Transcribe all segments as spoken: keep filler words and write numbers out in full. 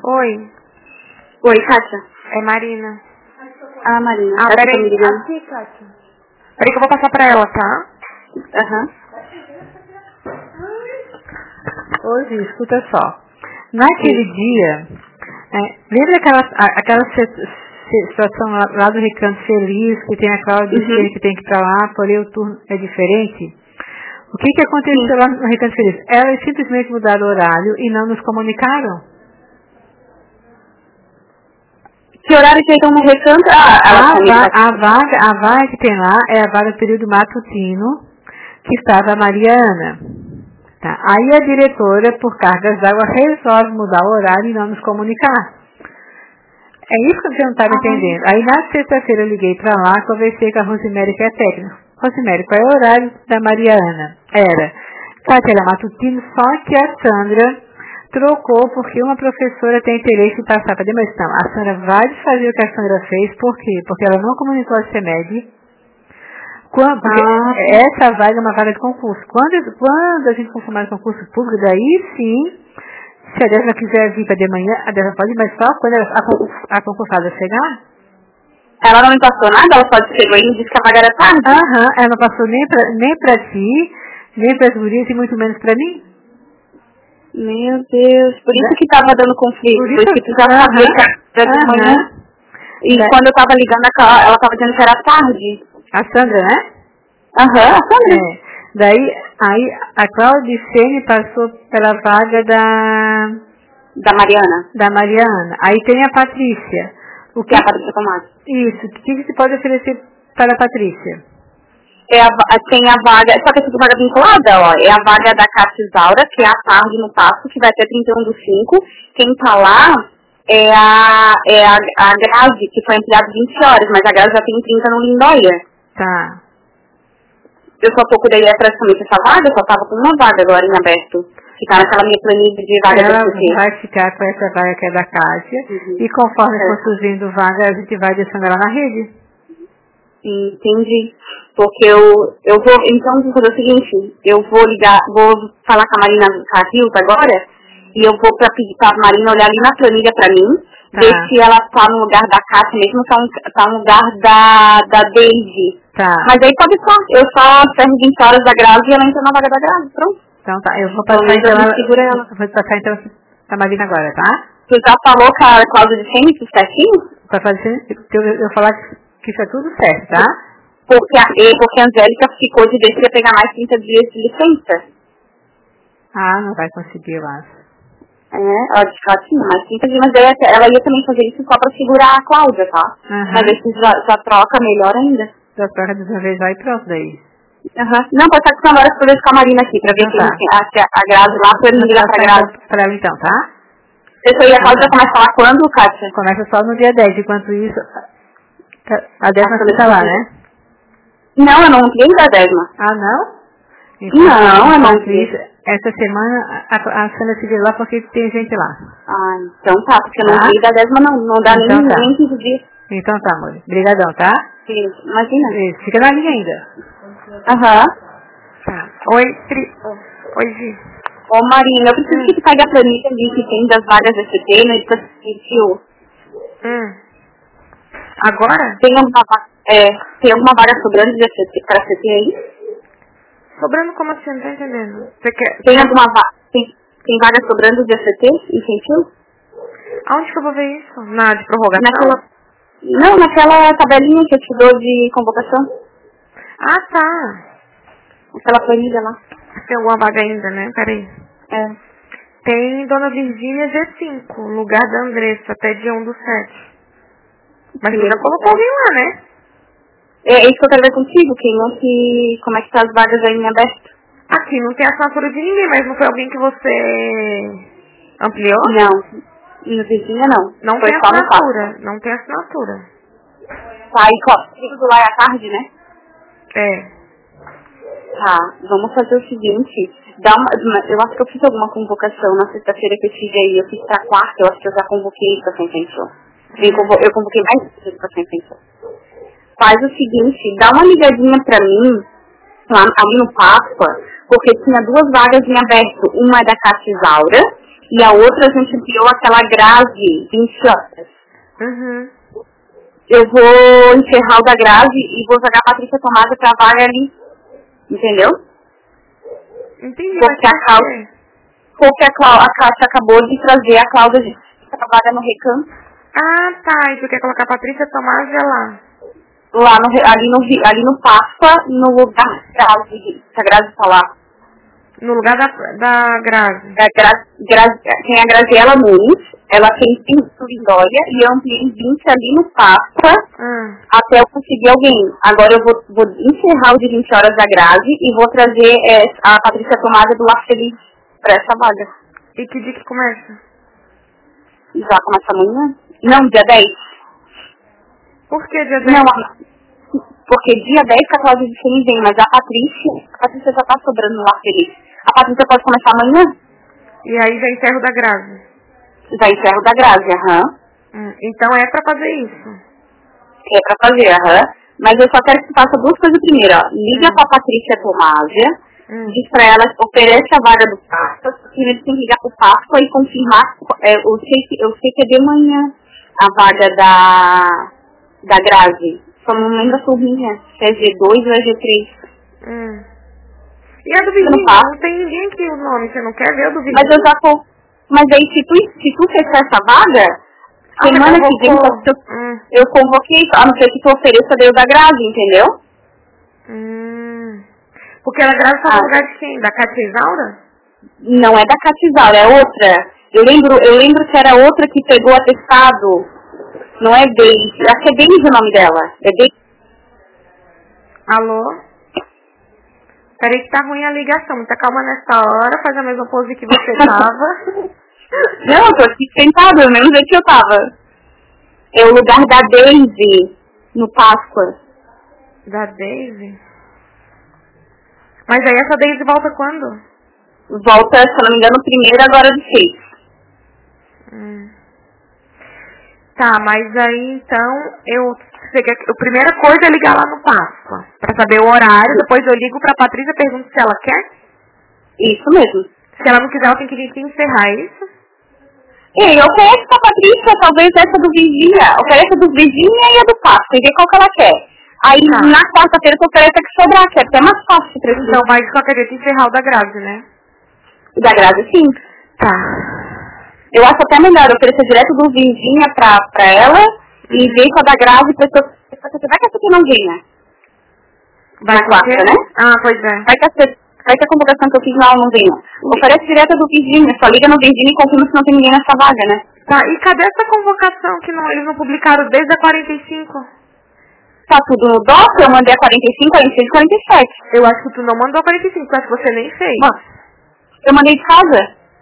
Oi. Oi, Kátia. É Marina. Ah, Marina. Ah, Ela tá me peraí. ligando. Aqui, Kátia. Peraí que eu vou passar pra ela, tá? Aham. Hoje, escuta só. Naquele Sim. dia, é, lembra aquela, a, aquela se- se- situação lá, lá do Recanto Feliz, que tem a Cláudia uhum. que tem que ir pra lá, porém o turno é diferente? O que que aconteceu Sim. lá no Recanto Feliz? Elas simplesmente mudaram o horário e não nos comunicaram. Que horário que estão no Recanto? Ah, a, va- a, vaga, a vaga que tem lá é a vaga do período matutino, que estava a Mariana. Tá. Aí a diretora, por cargas d'água, resolve mudar o horário e não nos comunicar. É isso que você não estava ah. entendendo. Aí na sexta-feira eu liguei para lá, conversei com a Rosemary, que é técnica. Rosemary, qual é o horário da Mariana? Era, Kátia, era matutino, só que a Sandra trocou porque uma professora tem interesse em passar para demissão. A Sandra vai desfazer o que a Sandra fez, por quê? Porque ela não comunicou a CEMED. Quando, porque ah. essa vaga é uma vaga de concurso. Quando, quando a gente for formar concurso público, daí sim, se a Débora quiser vir para de manhã, a Débora pode ir, mas só quando a, a, a concursada chegar. Ela não me passou nada? Ela só chegou e me disse que a vaga era tarde? Aham, ela não passou nem para nem pra ti, nem para as gurias e muito menos para mim. Meu Deus, por isso que tava dando conflito, por, isso, por isso que tu já sabia que era de manhã. E da... quando eu tava ligando, ela tava dizendo que era tarde. A Sandra, né? Aham, uhum, a Sandra. É. Daí, aí, a Claudicene passou pela vaga da... Da Mariana. Da Mariana. Aí tem a Patrícia. O que, que é a Patrícia Tomás. Isso, o que você pode oferecer para a Patrícia? É a, tem a vaga, só que essa vaga vinculada, ó, é a vaga da Cátia Isaura, que é a tarde no Passo, que vai até trinta e um do cinco. Quem tá lá é a, é a, a Grazi, que foi ampliada vinte horas, mas a Grazi já tem trinta no Lindóia. Tá. Eu só procurei é praticamente essa vaga, só tava com uma vaga agora em aberto. Que tá naquela minha planilha de vaga Ela da Ela vai ficar com essa vaga que é da Cátia, uhum. e conforme é. for surgindo vaga, a gente vai deixando ela na rede. Entendi. Porque eu, eu vou, então vou fazer o seguinte, eu vou ligar, vou falar com a Marina Carrilta agora, e eu vou pra pedir pra Marina olhar ali na planilha pra mim, tá. ver se ela tá no lugar da Cátia mesmo, ou tá, um, tá no lugar da, da Daisy. Tá. Mas aí pode estar, eu só ferro vinte horas da Grazi e ela entra na vaga da Grazi, pronto. Então tá, eu vou passar então, ela, segura ela. Eu vou passar então a Marina agora, tá? Tu já falou com a Cláudia de Fênix, certinho? Pra fazer, eu, eu falar que que isso é tudo certo, tá? Porque a, porque a Angélica ficou de vez que ia pegar mais trinta dias de licença. Ah, não vai conseguir, eu acho. É, ela disse que ela tinha mais trinta dias, mas ela, ela ia também fazer isso só pra segurar a Cláudia, tá? Uhum. Mas aí já, já troca melhor ainda. Já troca de uma vez lá e pronto daí. Aham. Uhum. Não, pode estar com agora pra ver com a Marina aqui, pra ver então, quem tá. a, a Grazi lá, pra eu ligar pra Grazi. Pra ela então, tá? Isso aí, a Cláudia começa a falar quando, Kátia? Começa só no dia dez, enquanto isso... A Desma está lá, né? Não, eu não ampliei da Desma. Ah, não? Então, não, eu não ampliei. Essa semana a, a Sandra se vê lá porque tem gente lá. Ah, então tá, porque eu não ampliei da Desma não, não dá então, nem, tá. nem quinze dias. Então tá, amor. Obrigadão, tá? Sim, imagina. Isso. Fica na linha ainda. Aham. Uhum. Tá. Oi, Pri... Oi, Gi. Ô, Marina, eu preciso hum. que tu pegue a planilha ali que tem das vagas da C T, né? Que assistiu. Hum. Agora? Tem alguma, é, tem alguma vaga sobrando de C T, para C T aí? Sobrando como assim? Não tô entendendo. Você quer... Tem alguma vaga, tem, tem vaga sobrando de C T, infantil? Aonde que eu vou ver isso? Na de prorrogação? Naquela, não, naquela tabelinha que eu te dou de convocação. Ah, tá. Aquela planilha lá. Tem alguma vaga ainda, né? Peraí. É. Tem Dona Virgínia G cinco, lugar da Andressa, até dia um do sete. Mas você já colocou alguém lá, né? É, é isso que eu quero ver contigo, quem não que... Como é que tá as vagas aí em aberto? Aqui não tem assinatura de ninguém, mas não foi alguém que você ampliou? Não, no Virgínia não. Não foi tem assinatura, não tem assinatura. Tá, e tudo lá é à tarde, né? É. Tá, vamos fazer o seguinte, dá uma, eu acho que eu fiz alguma convocação na sexta-feira que eu tive aí, eu fiz pra quarta, eu acho que eu já convoquei pra quem pensou. Eu convoquei mais vezes pra quem pensou. Faz o seguinte, dá uma ligadinha pra mim, lá ali no Páscoa, porque tinha duas vagas em aberto. Uma é da Cátia Isaura E a outra a gente enviou aquela Grazi, vinte horas. Uhum. Eu vou encerrar o da Grazi e vou jogar a Patrícia Tomasa pra vaga ali. Entendeu? Entendi, Porque mas a Cláudia, porque a, Clá, a Cláudia acabou de trazer a Cláudia de a vaga no recanto. Ah, tá. E tu quer colocar a Patrícia Tomás lá? Lá no, ali, no, ali no Páscoa, no lugar da Grazi, se a Grazi tá lá. No lugar da, da Grazi. A Grazi, Grazi, tem a Graziela Nunes, ela tem cinco em Dória e eu ampliei vinte ali no Páscoa Hum. até eu conseguir alguém. Agora eu vou, vou encerrar o de vinte horas da Grazi e vou trazer é, a Patrícia Tomada do Lar Feliz pra essa vaga. E que dia que começa? Já começa amanhã? Não, dia dez. Por que dia dez? Não, porque dia dez que a Cláudia de Feliz vem, mas a Patrícia, a Patrícia já tá sobrando no Lar Feliz. A Patrícia pode começar amanhã? E aí já encerro da Grazi. Já encerro da Grazi, aham. Hum. Então é pra fazer isso. É pra fazer, aham. Mas eu só quero que tu faça duas coisas primeiro, ó. Liga Hum. pra Patrícia Tomásia, Hum. diz pra ela, oferece a vaga do Páscoa, primeiro tem que ligar pro Páscoa e confirmar, é, eu, sei que, eu sei que é de manhã a vaga da, da Grazi. Só não lembro a turminha, se é G dois ou é G três. Hum. E a do vizinho? Não tem ninguém aqui o nome, você não quer ver a do vizinho? Mas eu já tô. Mas aí se tu, se tu fechar essa vaga, Ah, semana que vem convocou. eu, Hum. eu convoquei, a não ser que tu ofereça Deus da Grazi, entendeu? Hum. Porque ela grava só Ah. no lugar de quem? Da Cátia Isaura? Não é da Catizaura, é outra. Eu lembro, eu lembro que era outra que pegou atestado. Não é Deise. Acho que é Deise o nome dela. É Deise. Alô? Peraí que tá ruim a ligação. Muita calma nessa hora. Faz a mesma pose que você tava. Não, eu tô aqui sentada, do mesmo jeito que eu tava. É o lugar da Deise no Páscoa. Da Daisy? Mas aí essa Daisy volta quando? Volta, se eu não me engano, primeiro agora de seis. Hum. Tá, mas aí então eu. Você quer, a primeira coisa é ligar lá no Páscoa. Pra saber o horário. Depois eu ligo pra Patrícia e pergunto se ela quer. Isso mesmo. Se ela não quiser, ela tem que vir aqui encerrar, é isso? Ei, oferece pra Patrícia, talvez essa do Virgínia. Oferece a do Virgínia e a do Páscoa. E vê qual que ela quer. Aí Tá. na quarta-feira tu oferece a que sobrar, que é até mais fácil pra ti. Então vai de qualquer jeito encerrar o da Grazi, né? Da Grazi, sim. Tá. Eu acho até melhor oferecer direto do Virgínia pra, pra ela e ver com a da Grazi pra pessoa. Vai que essa aqui não vem, né? Vai Na quarta, quê? né? Ah, pois é. Vai que, a, vai que a convocação que eu fiz lá não vem. Oferece direto do Virgínia. Só liga no Virgínia e confirma se não tem ninguém nessa vaga, né? Tá, e cadê essa convocação que não, eles não publicaram desde a quarenta e cinco? Tá tudo no doc, eu mandei a quarenta e cinco, quarenta e seis, quarenta e sete. Eu acho que tu não mandou a quarenta e cinco, eu acho que você nem fez. Mano, eu mandei de casa.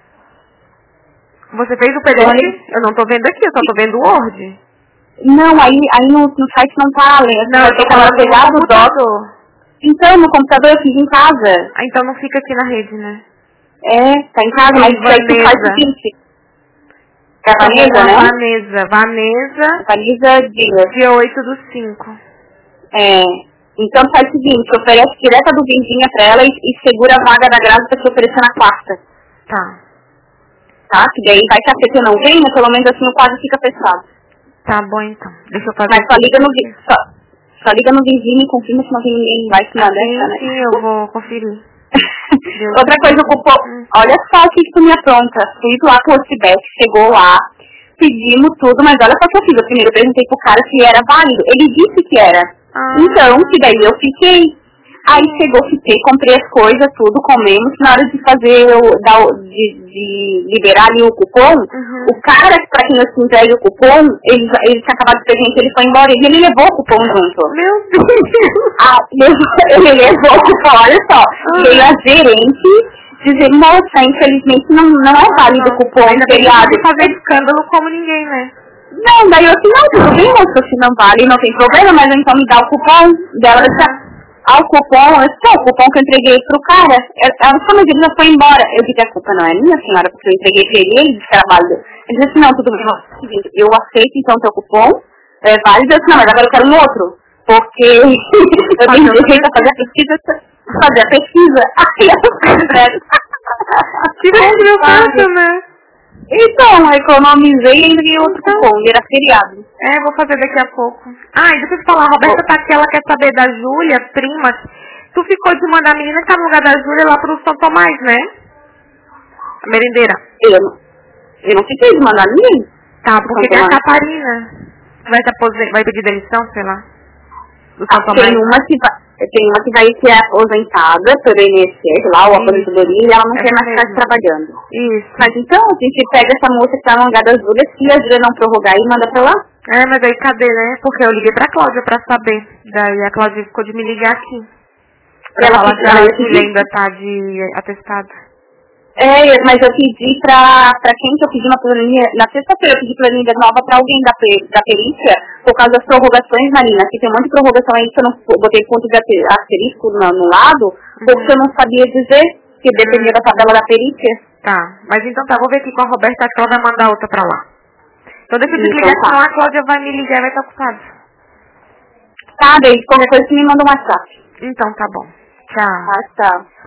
Você fez o P D F? Eu não tô vendo aqui, eu só tô vendo o Word. Não, aí, aí no, no site não tá, Lê. Não, eu tô falando no pegado o doc. computador. Então, no computador eu fiz em casa. Ah, então não fica aqui na rede, né? É, tá em casa, mas aí tu faz o Vanessa. seguinte. É a Vanessa, né? Vanessa. Vanessa, Vanessa Dias. dia oito do cinco. É. Então faz o seguinte, oferece direto do Virgínia pra ela e, e segura a vaga da Grazi pra te oferecer na quarta. Tá. Tá? Que daí vai que a C T não vem, né? Pelo menos assim o quadro fica fechado. Tá bom então. Deixa eu fazer. Mas só liga no, Vi- só, só liga no Virgínia e confirma se não tem ninguém embaixo na Sim, dessa, né? sim, eu vou conferir. Outra coisa, o cupom. Olha só o que que tu me apronta. Fui lá pro Ocibet, chegou lá, pedimos tudo, mas olha só o que eu fiz. Eu primeiro perguntei pro cara se era válido. Ele disse que era. Ah. Então, que daí eu fiquei. Aí chegou, fiquei, comprei as coisas, tudo, comemos. Na hora de fazer, o, da, de, de liberar ali o cupom, Uhum. o cara, pra quem eu te entregue o cupom, ele, ele tinha acabado de presente, ele foi embora e ele levou o cupom junto. Meu Deus! Ah, ele levou o cupom, olha só. Ah. Veio a gerente dizer, moça, infelizmente não, não é válido o cupom Ainda bem que feriado. não fazer escândalo como ninguém, né? Não, daí eu assim, não, tudo bem, moça, se não vale, não tem problema, mas então me dá o cupom dela. Ela disse, ah, o cupom, eu disse, o cupom que eu entreguei pro cara, ela disse, mas ele já foi embora. Eu disse, a culpa não é minha, senhora, porque eu entreguei pra ele, ele disse que era válido. Ele disse assim, não, tudo bem, moça, é o seguinte, eu aceito então o teu cupom, é válido, eu disse, não, mas agora eu quero um outro, porque eu tenho direito a fazer a pesquisa, fazer a pesquisa. Aí eu fiz, velho. Que bom que deu certo, né? Então, economizei e ainda ganhei outro cupom, era feriado. É, vou fazer daqui a pouco. Ah, e deixa eu te falar, a Roberta tá aqui, ela quer saber da Júlia, prima. Tu ficou de mandar a menina que tá no lugar da Júlia lá pro São Tomás, né? A merendeira. Eu não, eu não fiquei de mandar ninguém. Tá, porque tem a Catarina. Vai, se apose... vai pedir demissão, sei lá. Do São Ah, Tomás. tem uma que vai, tem uma que vai ser aposentada pelo I N S S, lá, o aposentadoria, e ela não é quer mais mesmo. estar trabalhando. Isso. Mas então, a gente pega essa moça que tá no lugar da Júlia, se a Júlia não prorrogar e manda pra lá. É, mas aí cadê, né? Porque eu liguei pra Cláudia pra saber. Daí a Cláudia ficou de me ligar aqui. Pra Ela falar fica- que a ela Júlia fica- ainda tá de atestado. É, mas eu pedi pra, pra quem que eu pedi uma planilha, na sexta-feira eu pedi planilha nova pra alguém da, pe- da perícia, por causa das prorrogações, Marina, que tem um monte de prorrogação aí que eu não eu botei ponto de ate- asterisco no, no lado, porque eu não sabia dizer, que dependia da tabela da perícia. Tá, mas então tá, vou ver aqui com a Roberta, acho que ela vai mandar outra pra lá. Então deixa eu Então desligar, tá. senão a Cláudia vai me ligar e vai estar ocupada. Tá, daí qualquer coisa você me manda um WhatsApp. Então tá bom. Tchau. Tá, tchau.